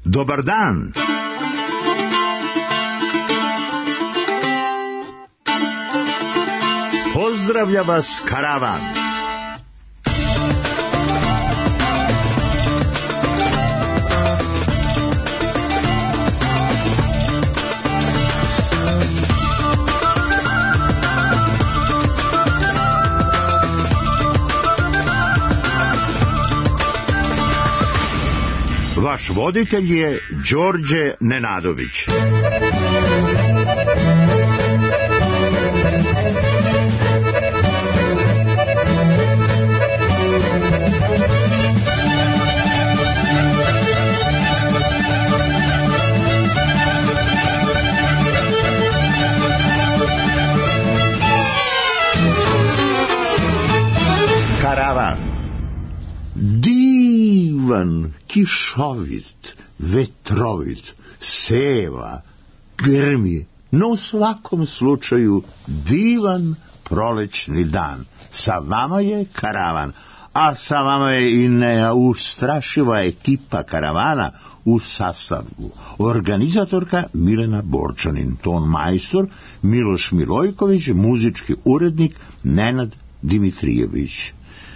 Dobar dan. Pozdravlja vas karavan. Vaš voditelj je Đorđe Nenadović. Karavan. Divan, kišovit, vetrovit, seva, grmi, no u svakom slučaju divan prolećni dan. Sa vama je karavan, a sa vama je i neustrašiva ekipa karavana u sastavu. Organizatorka Milena Borčanin, ton majstor Miloš Milojković, muzički urednik Nenad Dimitrijević.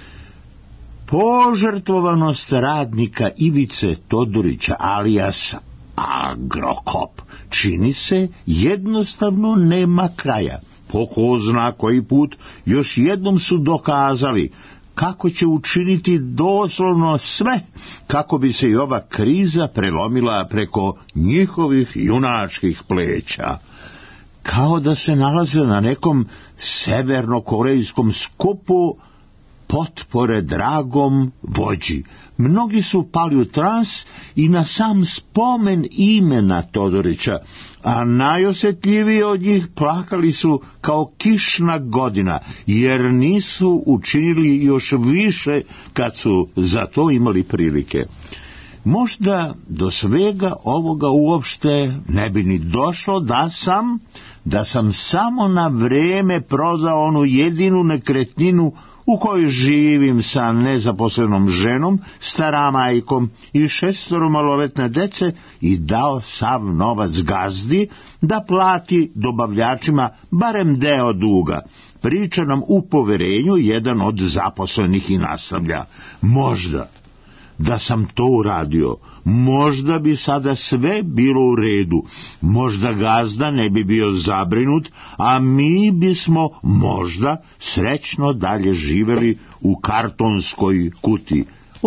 Požrtvovanost radnika Ivice Todorića alias Agrokop čini se jednostavno nema kraja. Po ko zna koji put još jednom su dokazali kako će učiniti doslovno sve kako bi se i ova kriza prelomila preko njihovih junačkih pleća. Kao da se nalaze na nekom severnokorejskom skupu potpore dragom vođi. Mnogi su pali u trans i na sam spomen imena Todorića, a najosjetljiviji od njih plakali su kao kišna godina, jer nisu učinili još više kad su za to imali prilike. Možda do svega ovoga uopšte ne bi ni došlo da sam samo na vrijeme prodao onu jedinu nekretninu u kojoj živim sa nezaposlenom ženom, staramajkom i 6 maloletne dece i dao sav novac gazdi da plati dobavljačima barem deo duga. Priča nam u poverenju jedan od zaposlenih i nastavlja. Možda da sam to uradio, možda bi sada sve bilo u redu, možda gazda ne bi bio zabrinut, a mi bismo možda srećno dalje živeli u kartonskoj kutiji.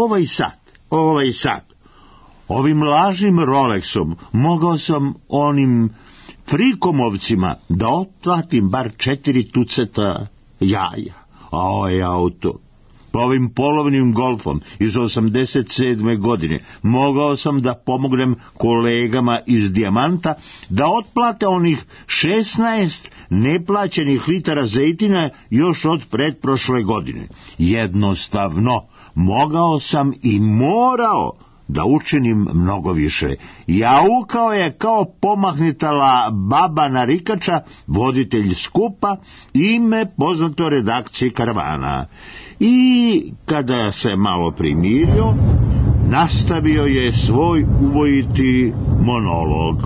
Ovaj sat, ovim lažnim Rolexom mogao sam onim frikomovcima da otplatim bar 4 tuceta jaja, a ovaj auto, ovim polovnim golfom iz 87. godine mogao sam da pomognem kolegama iz Dijamanta da otplate onih 16 neplaćenih litara zejtina još od pretprošle godine. Jednostavno, mogao sam i morao da učinim mnogo više. Jaukao je kao pomahnitala baba narikača, voditelj skupa, ime poznato redakciji karavana. I kada se malo primirio, nastavio je svoj uvojiti monolog.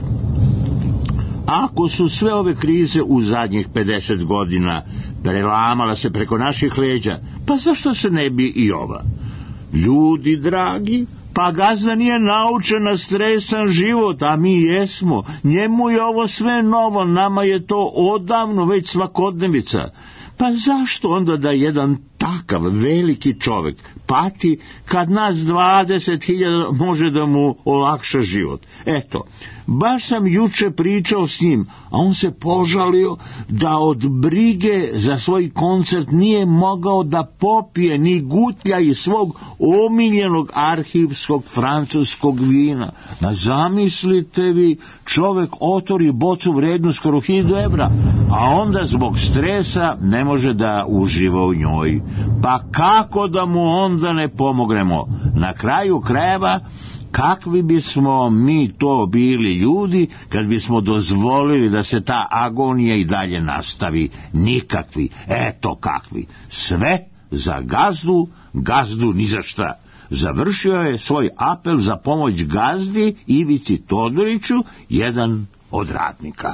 Ako su sve ove krize u zadnjih 50 godina prelamala se preko naših leđa, pa zašto se ne bi i ova? Ljudi dragi, pa gazda nije naučen na stresan život, a mi jesmo. Njemu je ovo sve novo, nama je to odavno već svakodnevica. Pa zašto onda da jedan takav veliki čovjek pati kad nas 20.000 može da mu olakša život? Eto, baš sam juče pričao s njim, a on se požalio da od brige za svoj koncert nije mogao da popije ni gutlja iz svog omiljenog arhivskog francuskog vina. Na zamislite vi, čovjek otvori bocu vrednu skoro 1000 evra, a onda zbog stresa ne može da uživa u njoj. Pa kako da mu onda ne pomognemo? Na kraju krajeva, kakvi bismo mi to bili ljudi kad bismo dozvolili da se ta agonija i dalje nastavi? Nikakvi. Eto kakvi. Sve za gazdu, gazdu ni za šta. završio je svoj apel za pomoć gazdi Ivici Todoriću, jedan od radnika.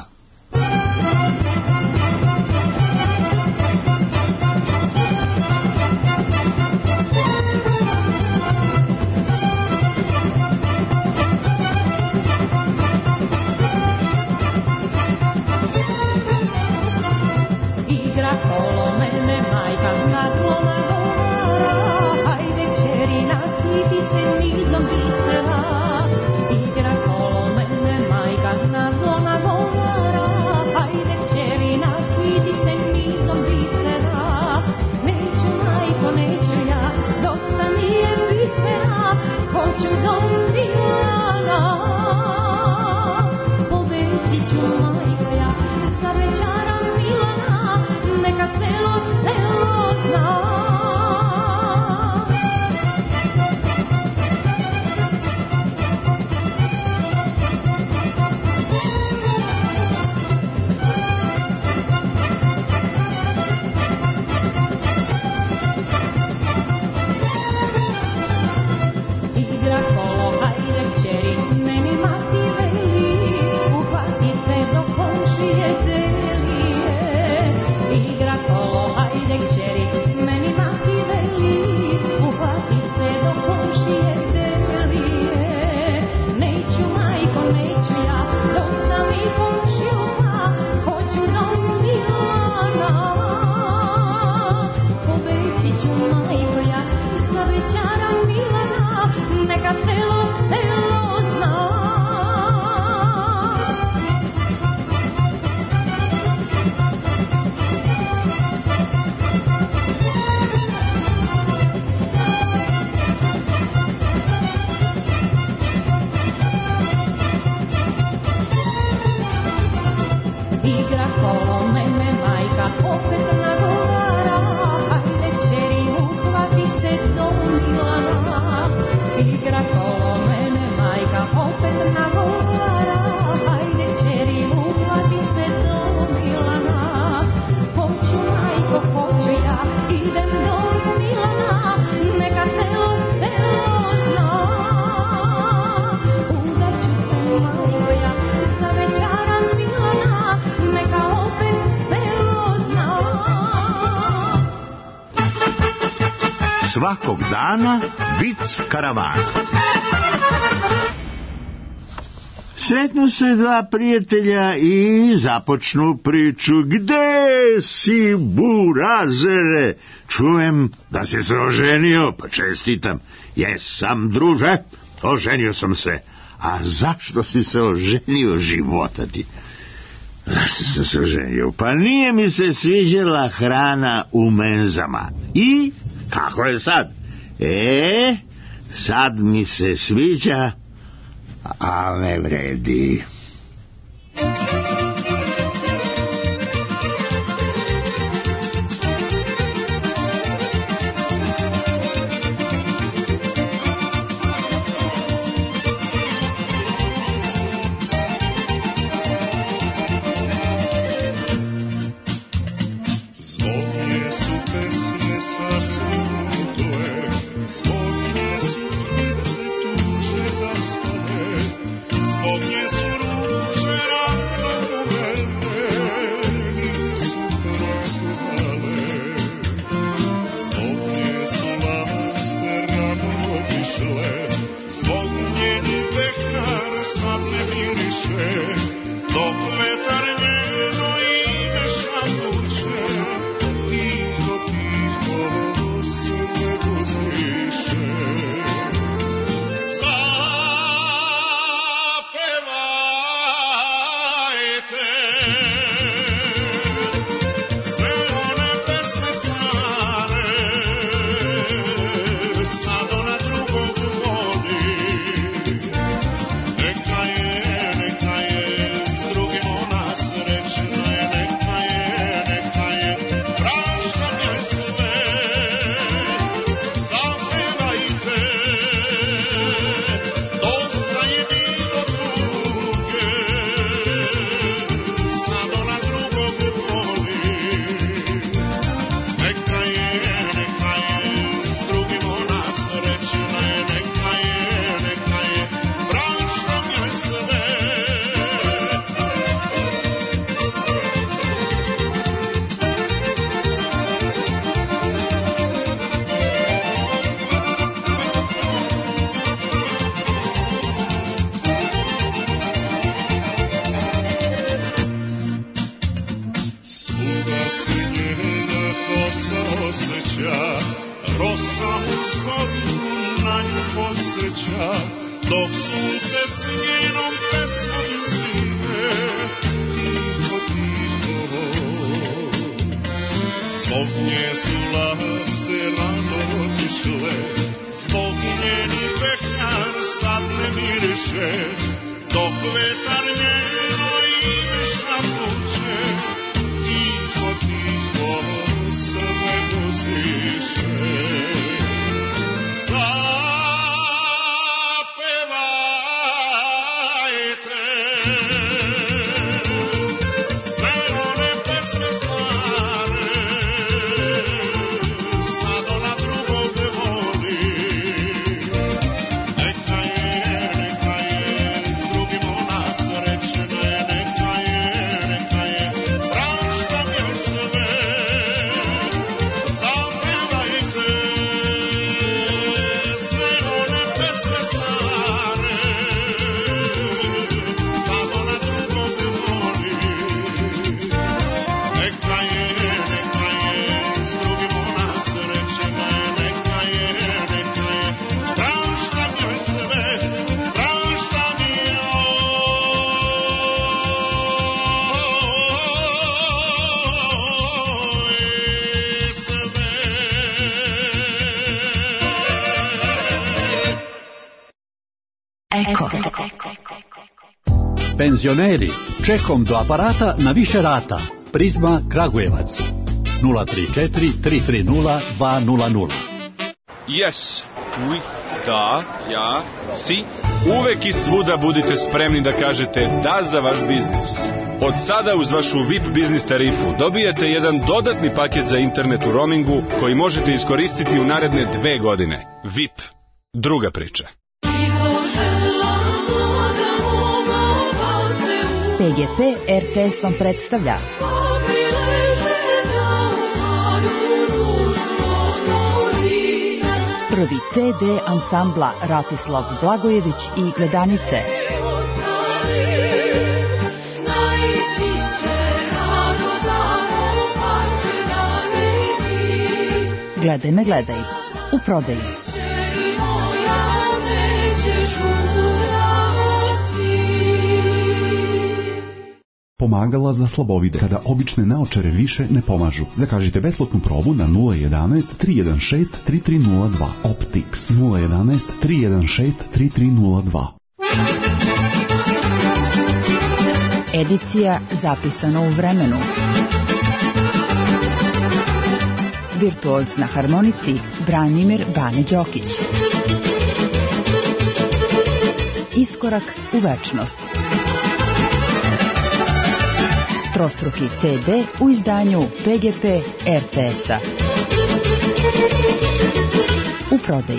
Svakog dana vic karavana. Sretnu se dva prijatelja i započnu priču. Gde si, burazere? Čujem da si se oženio, pa čestitam. Jesam, druže, oženio sam se. A zašto si se oženio, života ti? Zašto sam se oženio? Pa nije mi se sviđala hrana u menzama. I kako je sad? Sad mi se sviđa, a ne vredi. Zbog nje su sunce s njenom pesmom zime, tiho, tiho. Zbog nje su laste rano otišle, zbog njeni pehar sad ne miriše, dok vetar njeno ime šapuće, tiho, tiho sve uzdiše. Penzioneri, čekom do aparata na više rata. Prizma Kragujevac 034 330 200. Yes, oui, da, ja, si. Uvek i svuda budite spremni da kažete da za vaš biznis. Od sada uz vašu VIP biznis tarifu dobijete jedan dodatni paket za internet u roamingu koji možete iskoristiti u naredne 2 godine. VIP. Druga priča. PGP RTS vam predstavlja prvi CD ansambla Ratislav Blagojević i Gledanice. Gledaj me, gledaj. U prodaji. Pomagala za slabovide, kada obične naočare više ne pomažu. Zakažite besplatnu probu na 011 316 3302. Optics 011 316 3302. Edicija zapisana u vremenu. Virtuoz na harmonici Branimir Bane Đokić. Iskorak u večnost. Trostruki CD u izdanju PGP RTS-a. U prodaji.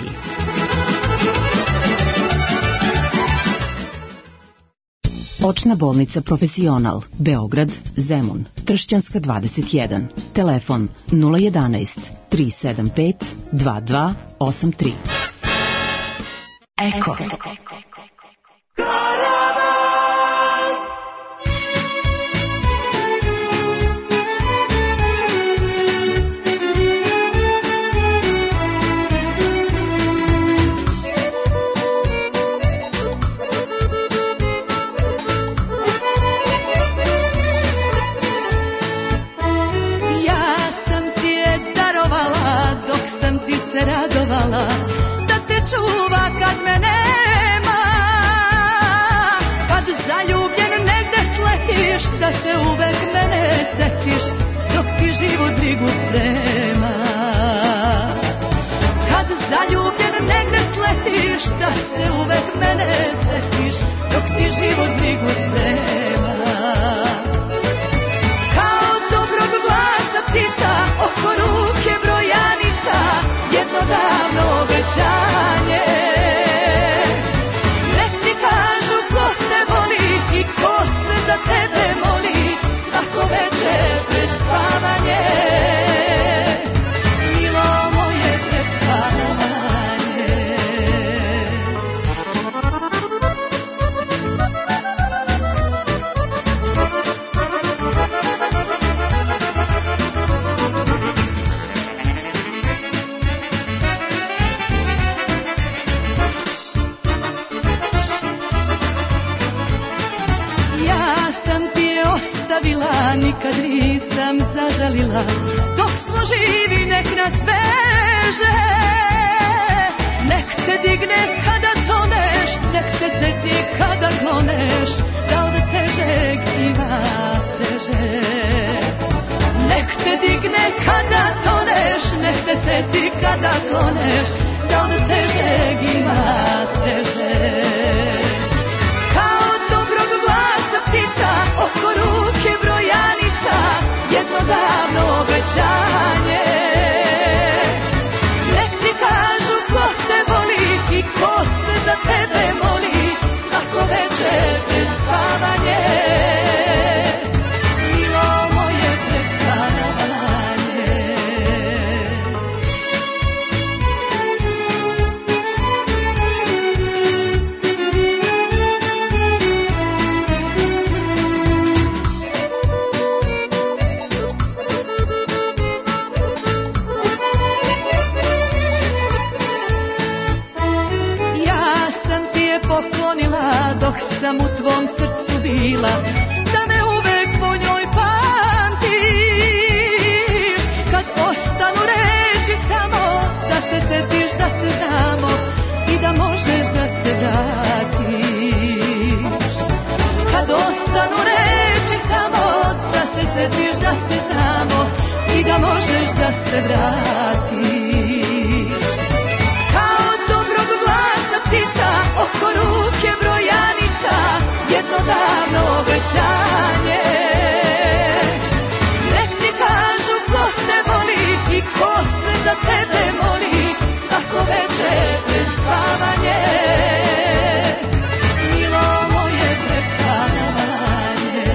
Očna bolnica Profesional, Beograd, Zemun, Tršćanska 21. Telefon 011 375 2283. Eko. Da te čuva kad me nema. ostavila, nikad nisam zažalila. Dok smo živi nek nas veže, nek te digne kada toneš, nek te seti kada kloneš, da od težeg ima teže. Nek te digne kada toneš, nek te seti kada kloneš, da od težeg ima teže. Kao dobrog glasa ptica, oko ruke brojanica, jedno davno obećanje. Nek ti kažu ko te voli i ko se za tebe moli, svako večer pred spavanje. Milo moje pred spavanje. Ja sam ti je poklonila dok sam u tvom srcu bila, da me uvek po njoj pamtiš. Kad ostanu reći samo da se setiš da se znamo i da možeš da se vratiš. Kad ostanu reći samo da se setiš da se znamo i da možeš da se vratiš. Kao dobrog glasa ptica, oko ruke brojanica, jedno davno obećanje. Nek ti kažu ko te voli i ko se za tebe moli, svako večer pred spavanje. Milo moje pred spavanje.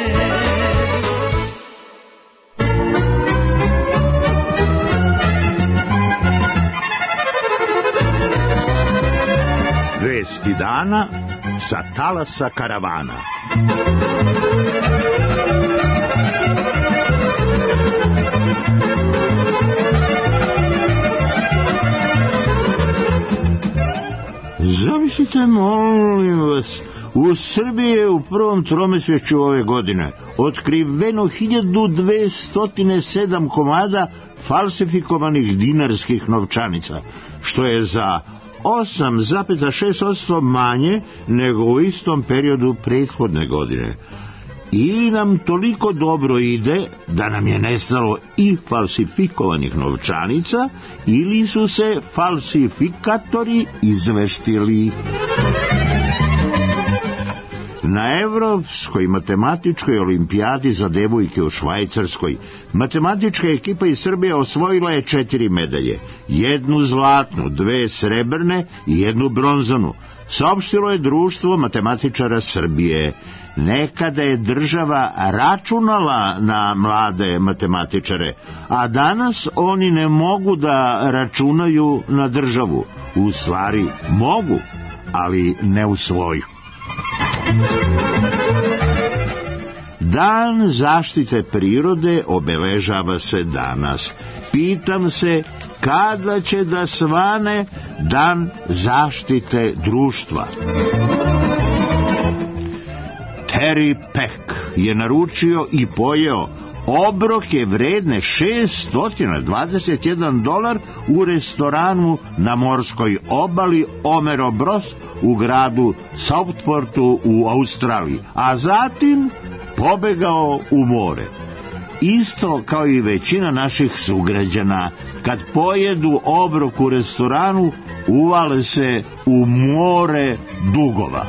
Vesti dana sa talasa karavana. Zamislite, molim vas, u Srbiji je u prvom tromesečju ove godine otkriveno 1207 komada falsifikovanih dinarskih novčanica, što je za 8,6% manje nego u istom periodu prethodne godine. Ili nam toliko dobro ide da nam je nestalo i falsifikovanih novčanica, ili su se falsifikatori izveštili. Na Evropskoj matematičkoj olimpijadi za devojke u Švajcarskoj matematička ekipa iz Srbije osvojila je 4 medalje, 1 zlatnu, 2 srebrne i 1 bronzanu, saopštilo je Društvo matematičara Srbije. Nekada je država računala na mlade matematičare, a danas oni ne mogu da računaju na državu. U stvari mogu, ali ne u svoju. Dan zaštite prirode obeležava se danas. Pitam se kada će da svane Dan zaštite društva. Terry Peck je naručio i pojeo obroke vredne $621 u restoranu na morskoj obali Omero Bros u gradu Southportu u Australiji, a zatim pobegao u more. Isto kao i većina naših sugrađana, kad pojedu obrok u restoranu, uvale se u more dugova.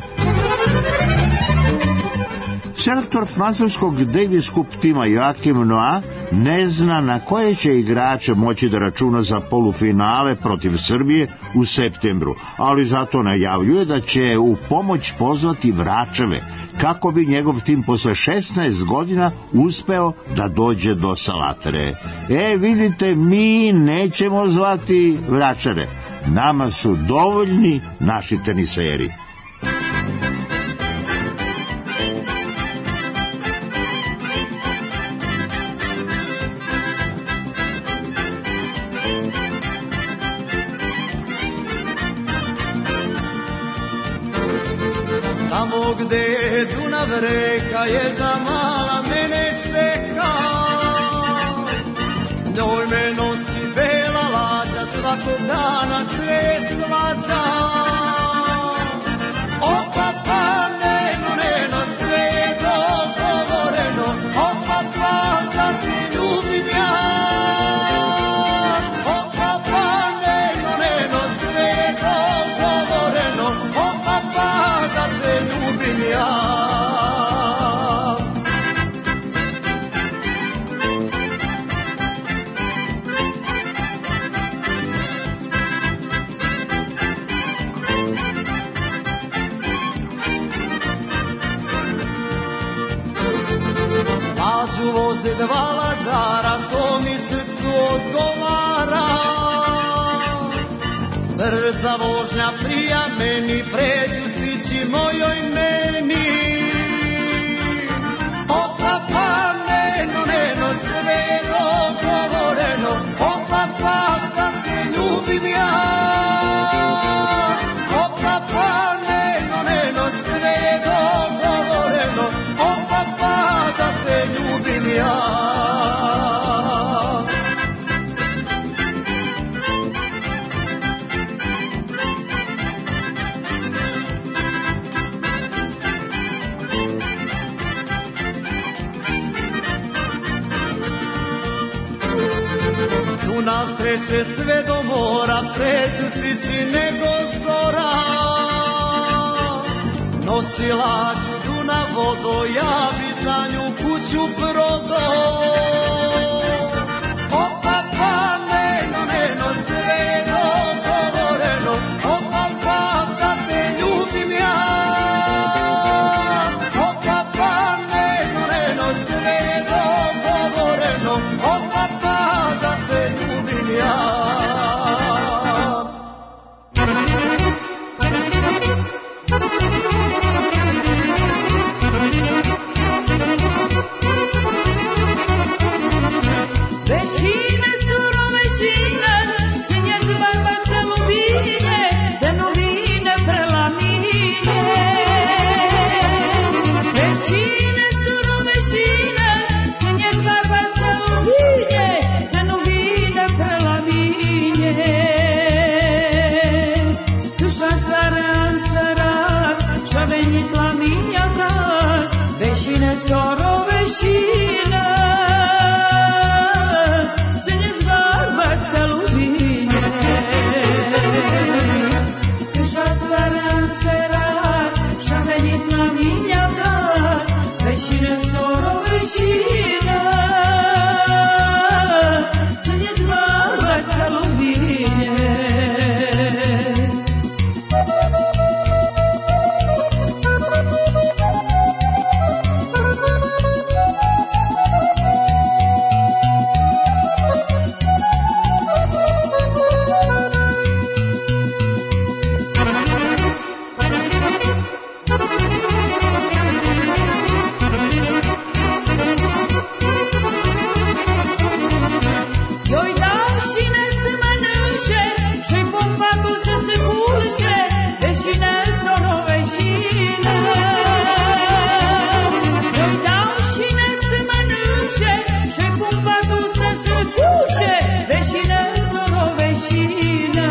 Selektor francuskog Davis Cup tima Joachim Noah ne zna na koje će igrače moći da računa za polufinale protiv Srbije u septembru, ali zato najavljuje da će u pomoć pozvati Vračeve, kako bi njegov tim posle 16 godina uspeo da dođe do Salatere. Vidite, mi nećemo zvati Vračare, nama su dovoljni naši teniseri. Tamo gde Dunav reka jedna mala mene čeka. Njoj me nosi bela lađa, svakog dana sve svađa. Opa pa neno, sve je dogovoreno. Opa pa da te ljubim ja. Opa pa neno, sve je dogovoreno. Opa pa da te ljubim ja. Lađu voze dva lađara, to mi srcu odgovara. Brza vožnja prija meni, pređu stići mojoj meni. Opa pa neno, sve je dogovoreno. Opa pa da te ljubim ja. Opa pa neno, sve je dogovoreno. Opa pa da te ljubim ja. Dunav kreće sve do mora, pređu stići nego zora. Nosi lađu Dunav vodo, ja bi za nju kuću prodao. Opa pa neno, sve je dogovoreno. Opa pa da te ljubim ja. Opa pa neno, sve je dogovoreno. Opa pa da te ljubim ja. Vešine surove šine, sinjeg barbace lubine, se novine prelamine. Vešine surove šine, sinjeg barbace lubine, se novine prelamine. Tuša saran saran, šavenjit laminja gaz, vešine surove šine. Vešine soro vešine, co nie zmarłać za lubinie. Joj davšine se manuše, že pompatu se puše, vešine soro vešine. Joj davšine se manuše, že pompatu se puše, vešine soro vešine.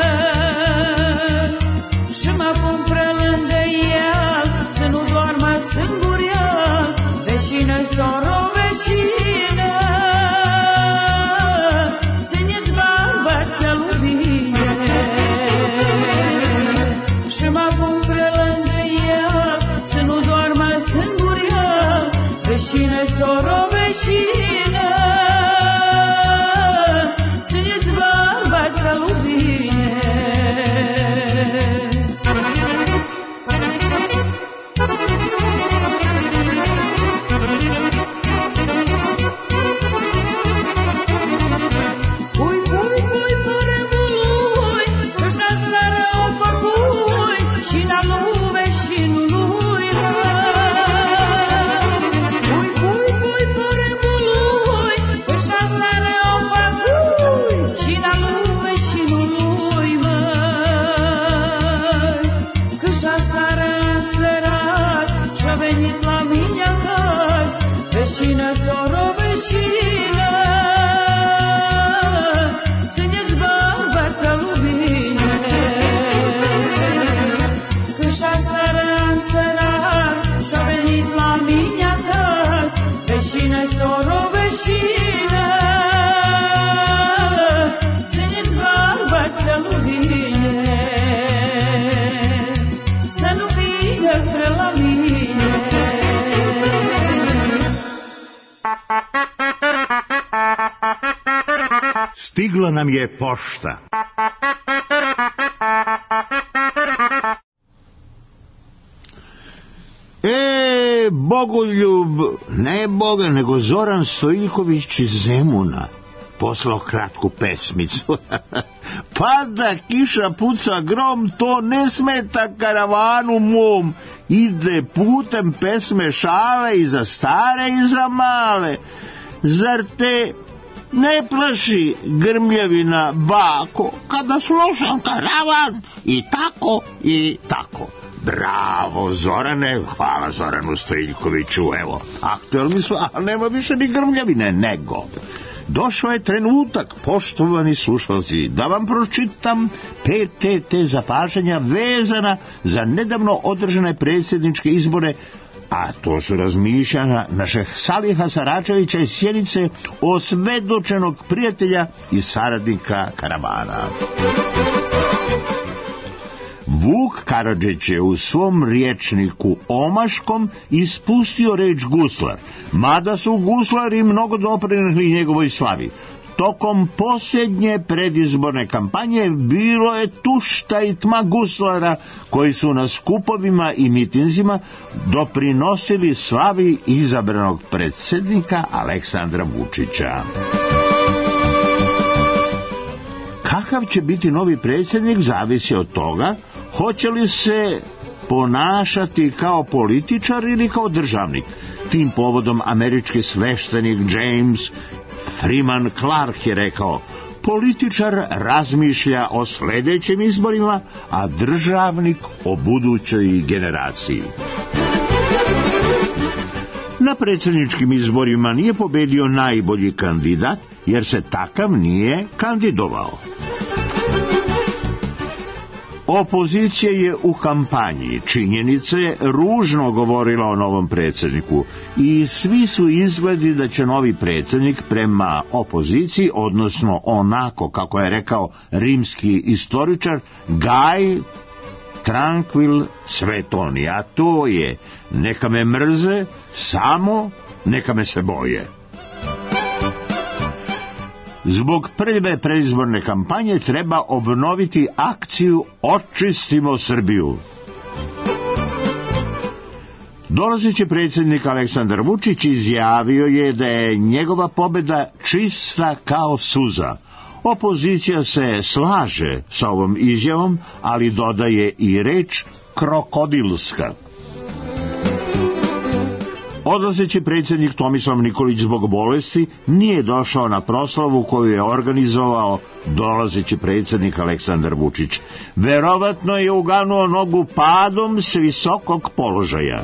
Šma pomprelende jel, se nu doarma singur jel, vešine soro vešine. Šma pomprelende jel, se nu doarma singur jel, vešine soro vešine. Țineți bărbați să lubine. Pui, Stigla nam je pošta. Bogoljub, ne Boga, nego Zoran Stojiljković iz Zemuna poslao kratku pesmicu. Pada kiša, puca grom, to ne smeta karavanu mom. Ide putem pesme šale i za stare i za male. Zar te ne plaši grmljavina, bako, kada slušam karavan i tako i tako? Bravo, Zorane, hvala Zoranu Stojiljkoviću, evo, aktuelni su, a nema više ni grmljavine, nego. Došao je trenutak, poštovani slušalci, da vam pročitam PTT zapažanja vezana za nedavno održane predsjedničke izbore, a to su razmišljanja našeg Saliha Saračevića iz Sjenice, osvedočenog prijatelja i saradnika karavana. Vuk Karadžić je u svom rječniku omaškom ispustio reč guslar, mada su guslari mnogo doprinijeli njegovoj slavi. Tokom posljednje predizborne kampanje bilo je tušta i tma guslara koji su na skupovima i mitinzima doprinosili slavi izabranog predsjednika Aleksandra Vučića. Kakav će biti novi predsjednik zavisi od toga hoće li se ponašati kao političar ili kao državnik. Tim povodom američki sveštenik James Freeman Clark je rekao: političar razmišlja o sljedećim izborima, a državnik o budućoj generaciji. Na predsjedničkim izborima nije pobedio najbolji kandidat, jer se takav nije kandidovao. Opozicija je u kampanji, činjenice, ružno govorila o novom predsjedniku i svi su izgledi da će novi predsjednik prema opoziciji, odnosno onako kako je rekao rimski istoričar Gaj Tranquil Svetoni, a to je: neka me mrze, samo neka me se boje. Zbog prve predizborne kampanje treba obnoviti akciju Očistimo Srbiju. Dolazeći predsjednik Aleksandar Vučić izjavio je da je njegova pobjeda čista kao suza. Opozicija se slaže sa ovom izjavom, ali dodaje i reč krokodilska. Odlazeći predsjednik Tomislav Nikolić zbog bolesti nije došao na proslavu koju je organizovao dolazeći predsjednik Aleksandar Vučić. Verovatno je uganuo nogu padom s visokog položaja.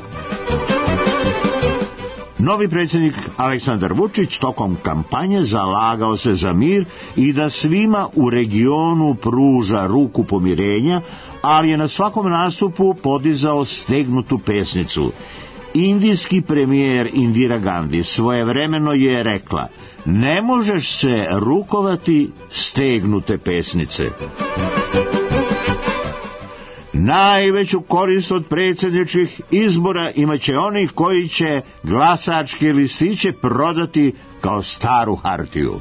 Novi predsjednik Aleksandar Vučić tokom kampanje zalagao se za mir i da svima u regionu pruža ruku pomirenja, ali je na svakom nastupu podizao stegnutu pesnicu. Indijski premijer Indira Gandhi svojevremeno je rekla: ne možeš se rukovati stegnute pesnice. Najveću korist od predsjedničkih izbora imat će oni koji će glasačke listiće prodati kao staru hartiju.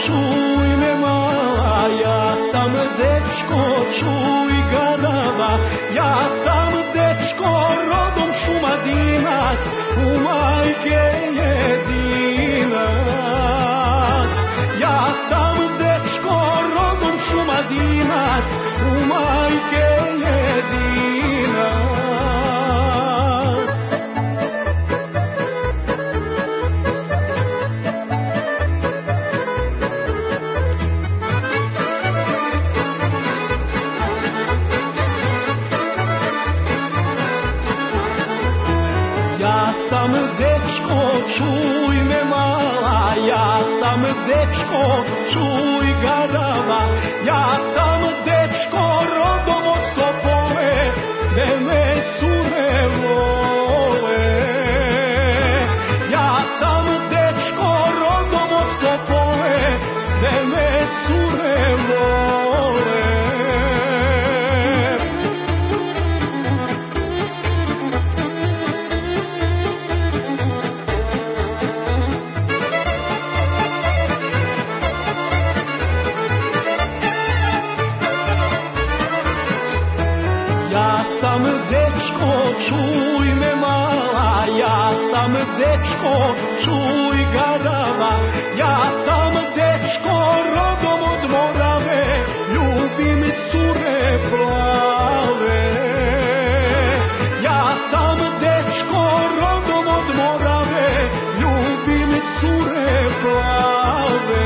čuj me mala, ja sam dečko, čuj garava, ja sam dečko, rodom Šumadinac, u majke jedinac. Ja sam dečko, rodom Šumadinac, u majke jedinac. Ja sam dečko, čuj me mala, ja sam dečko, čuj garava, ja sam dečko, rodom od Topole, sve me cure vole. Ja sam dečko, rodom od Topole, sve me cure vole. Ja sam dečko, čuj me mala, ja sam dečko, čuj garava, ja sam dečko, rodom od Morave, ljubim cure plave. Ja sam dečko, rodom od Morave, ljubim cure plave.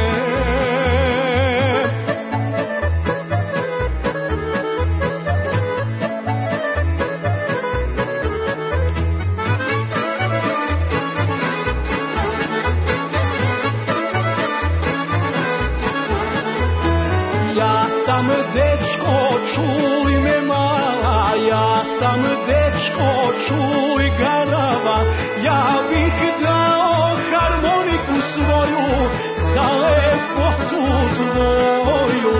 Ja sam dečko, čuj me mala, ja sam dečko, čuj garava, ja bih dao harmoniku svoju za lepotu tvoju.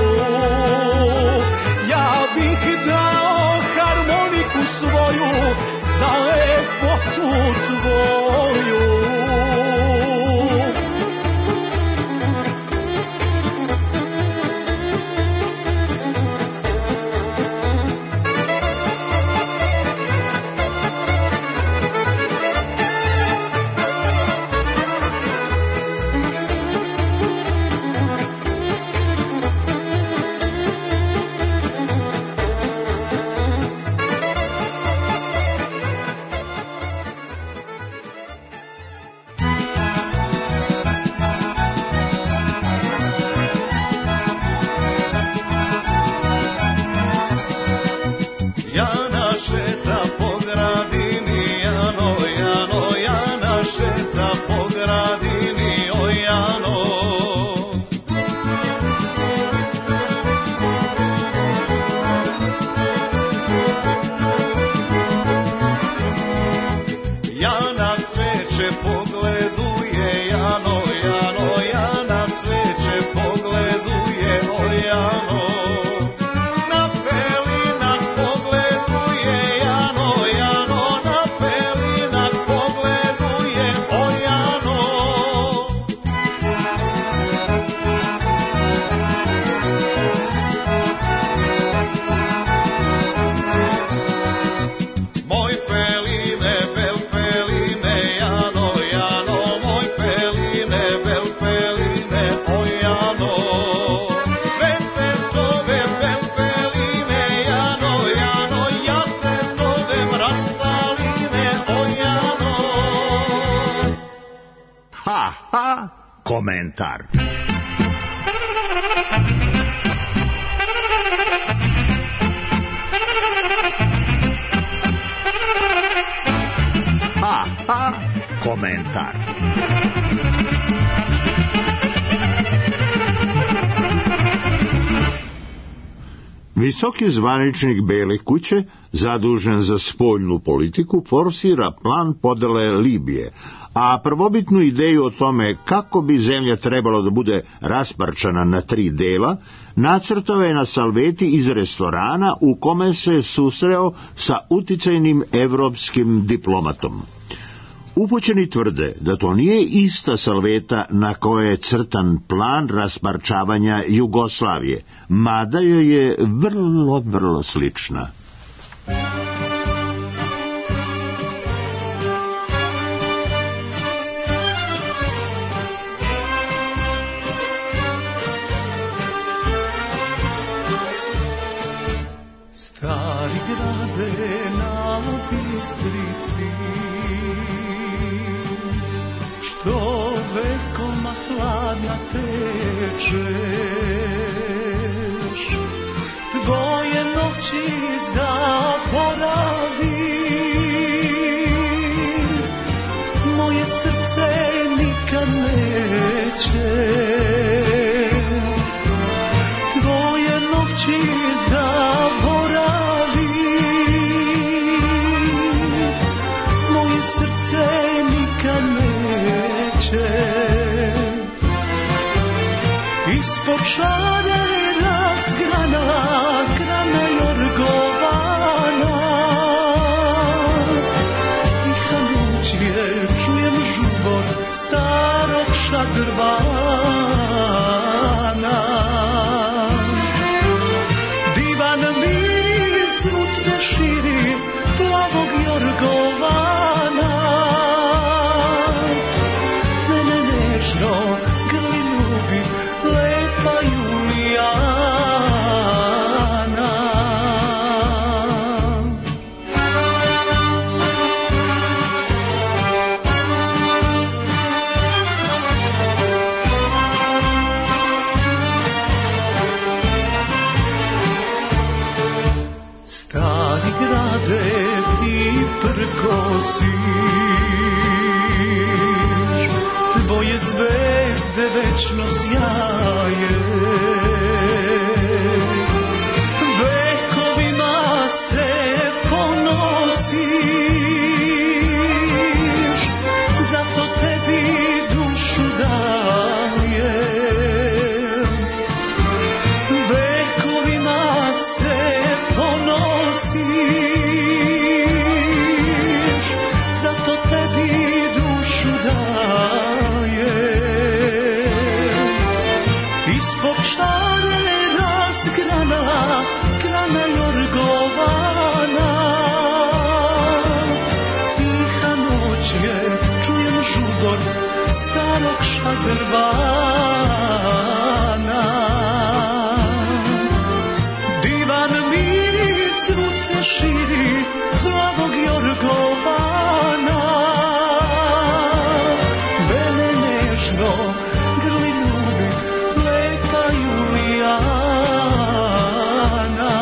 Ja bih dao harmoniku svoju za lepotu tvoju. Jana šeta po gradini, Jano, Jano, Jana šeta po gradini, o Jano. Jana cveće pogleduje, Jano, Jano, Jana cveće pogleduje, o Jano. Na pelinak pogleduje, Jano, Jano, na pelinak pogleduje, o Jano. Moj peline, bel peline, Jano, Jano, moj peline, bel peline, o Jano. Sve te zove bel peline, Jano, Jano, ja te zovem rastaline, o Jano. Ha, ha, komentar. Ha, ha, komentar. Visoki zvaničnik Bele kuće, zadužen za spoljnu politiku, forsira plan podele Libije, a prvobitnu ideju o tome kako bi zemlja trebalo da bude rasparčana na 3 dela, nacrtao je na salveti iz restorana u kome se susreo sa uticajnim evropskim diplomatom. Upućeni tvrde da to nije ista salveta na kojoj je crtan plan rasparčavanja Jugoslavije, mada joj je vrlo slična. Stari grade na Bistrici, što vekoma hladna tečeš, tvoje noći zaboravi, moje srce nikad neće, tvoje noći zaboravi, moje srce nikad neće. Ispod šare razgrana, grana jorgovana, tiha noć je, čujem žubor starog šadrvana. Divan miris ruce širi plavog jorgovana, mene nežno grli ljubi lepa Julijana. Stari grade ti prkosiš, tvoje zvezde večno sjaje, vekovima se ponosiš, zato tebi dušu dajem. Vekovima se ponosiš, zato tebi dušu dajem. Ispod šare razgrana, grana jorgovana, tiha noć je, čujem žubor starog šadrvana. Divan miris ruce širi plavog jorgovana, mene nežno grli ljubi lepa Julijana.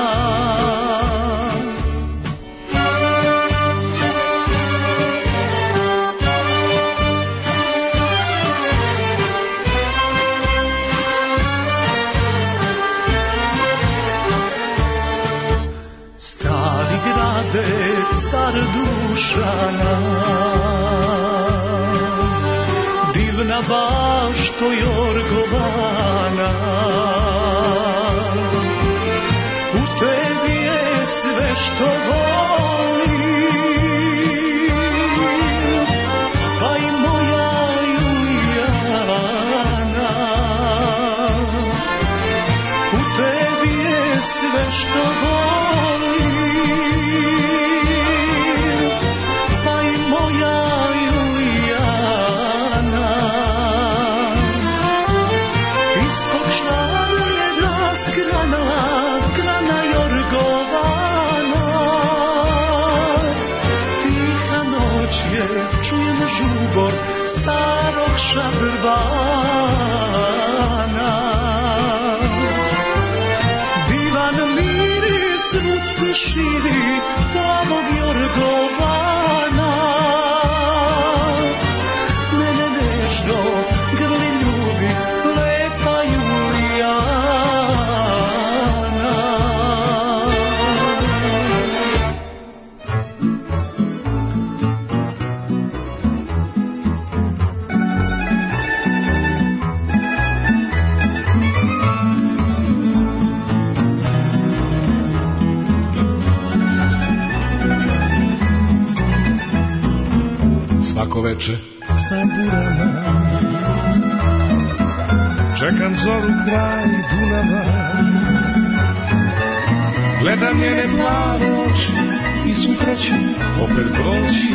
Stari grade car Dušana, divna bašto jorgovana, u tebi je sve što volim, pa i moja Julijana. U tebi je sve što volim, pa i moja Julijana. Ispod šare razgrana, grana jorgovana, tiha noć je, čujem žubor starog šadrvana. Divan miris ruce širi plavog jorgovana, mene nežno grli ljubi lepa Julijana. svako veče s tamburama. Čekam zoru kraj Dunava, gledam njene plave oči i sutra ću opet doći.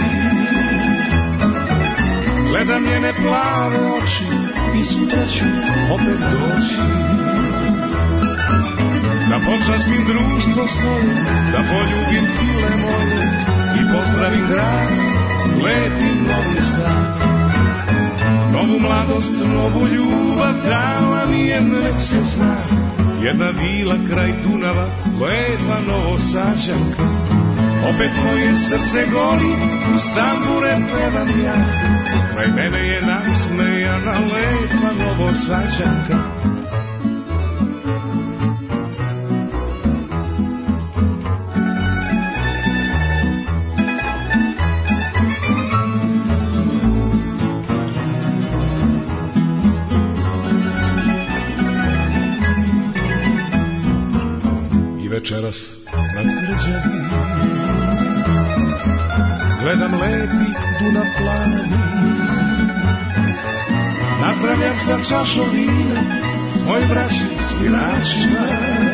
Gledam njene plave oči i sutra ću opet doći. Da počastim društvo svoje, da poljubim pile moje i pozdravim grad, lepi novi sad. Novu mladost, novu ljubav dala mi je, nek se zna. Jedna vila kraj Dunava, lepa Novosađanka. Opet moje srce gori, uz tambure pevam ja. Kraj mene je nasmejana, lepa Novosađanka. Večeras na tvrđavi gledam lepi Dunav plavi. Nazdravljam sa čašom vina moj braći sviračima.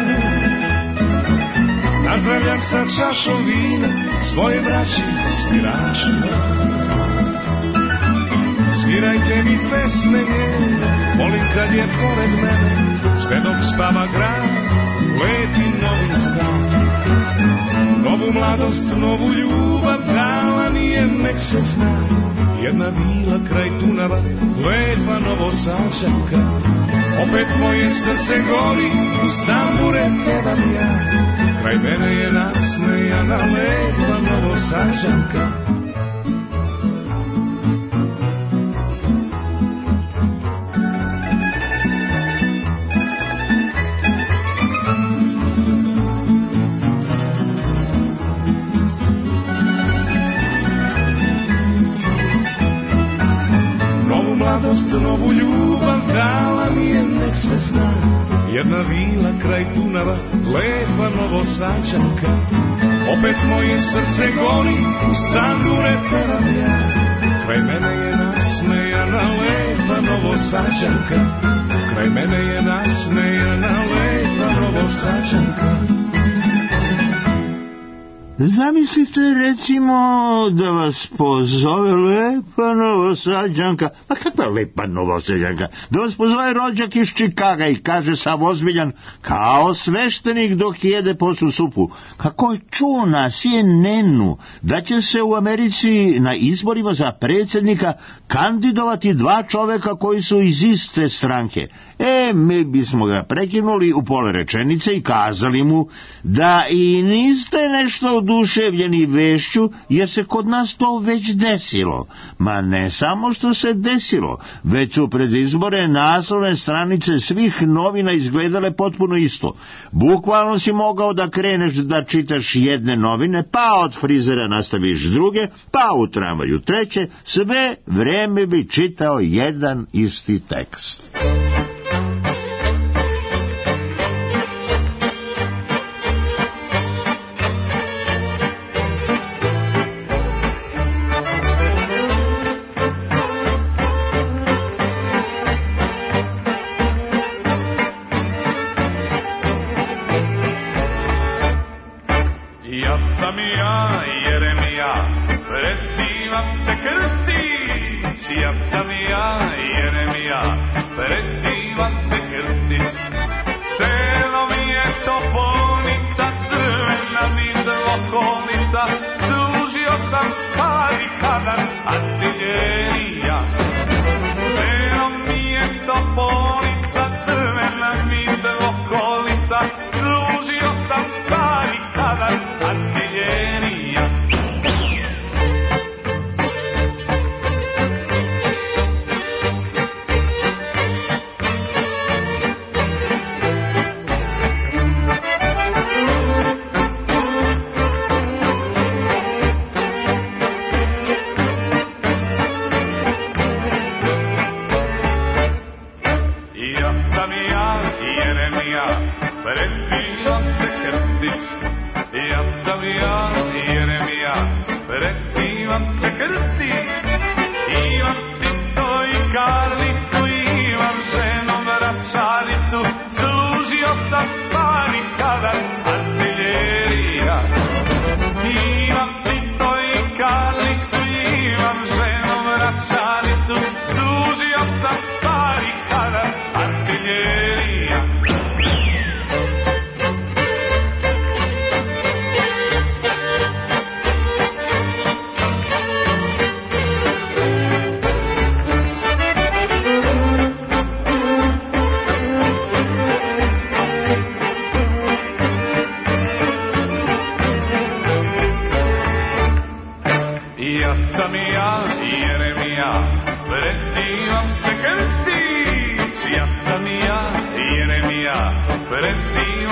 Nazdravljam sa čašom vina svoje braći sviračima. Svirajte mi pesme njene, volim kad je pored mene, sve dok spava grad, lepi novi sad. Novu mladost, novu ljubav dala mi je, nek se zna. Jedna vila kraj Dunava, lepa Novosađanka. Opet moje srce gori, uz tambure pevam ja. Kraj mene je nasmejana, lepa Novosađanka. Novu ljubav dala mi je, nek se zna. Jedna vila kraj Dunava, lepa Novosađanka. Opet moje srce gori, uz tambure pevam ja. Kraj mene je nasmejana, lepa Novosađanka. Kraj mene je nasmejana, lepa Novosađanka. Zamislite recimo da vas pozove lepa Novosađanka, pa kakva lepa Novosađanka, da vas pozove rođak iz Čikaga i kaže sam ozbiljan kao sveštenik dok jede poslu supu, kako je čuo na CNN-u da će se u Americi na izborima za predsjednika kandidovati dva čoveka koji su iz iste stranke. Mi bismo ga prekinuli u pola rečenice i kazali mu da i niste nešto oduševljeni vešću, jer se kod nas to već desilo. Ma ne samo što se desilo, već su pred izbore naslovne stranice svih novina izgledale potpuno isto. Bukvalno si mogao da kreneš da čitaš jedne novine, pa od frizera nastaviš druge, pa u tramvaju treće, sve vreme bi čitao jedan isti tekst.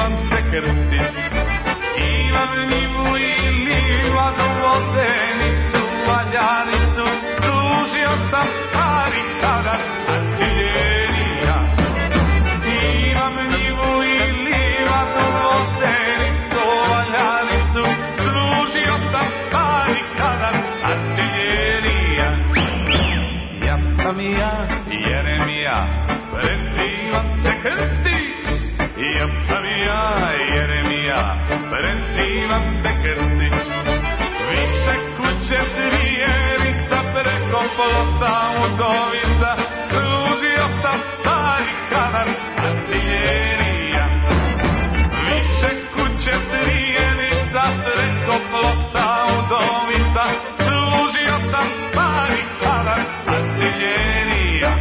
Ivan se Krstić. Imam njivu i livadu, vodenicu, valjanicu, služio sam stari kadar artiljerija. Imam njivu i livadu, vodenicu, valjanicu, služio sam stari kadar artiljerija. Ja sam ja, Jeremija, prezivam se Krstić. Ja sam ja, Jeremija, prezivam se Krstić. Više kuće Trijerica, preko plota Udovica, služio sam stari kadar artiljerija. Više kuće Trijerica, preko plota Udovica, služio sam stari kadar artiljerija.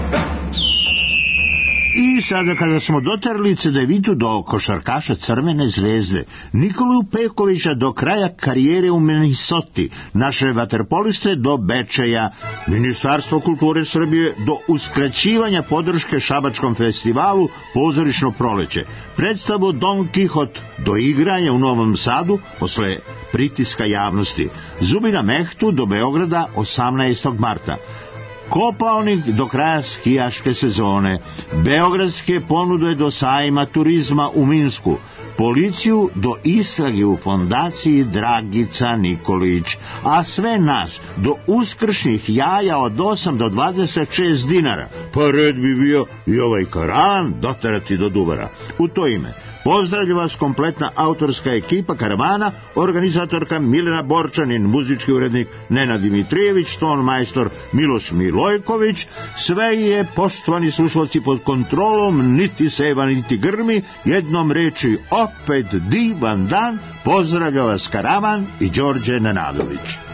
I sada kada smo doterli Cedevitu do košarkaša Crvene zvezde, Nikolu Pekovića do kraja karijere u Minnesoti, naše vaterpoliste do Bečeja, Ministarstvo kulture Srbije do uskraćivanja podrške Šabačkom festivalu Pozorišno proleće, predstavu Don Kihot do igranja u Novom Sadu posle pritiska javnosti, Zubina Mehtu do Beograda 18. marta, Kopaonik do kraja skijaške sezone, beogradske ponude do sajma turizma u Minsku, policiju do istrage u fondaciji Dragica Nikolić, a sve nas do uskršnjih jaja od 8 do 26 dinara, pa red bi bio i ovaj karavan doterati do Duvara. U to ime pozdravlja vas kompletna autorska ekipa karavana, organizatorka Milena Borčanin, muzički urednik Nenad Dimitrijević, ton majstor Miloš Milojković. Sve je, poštovani slušalci, pod kontrolom, niti seva niti grmi, jednom reči opet divan dan. Pozdravlja vas karavan i Đorđe Nenadović.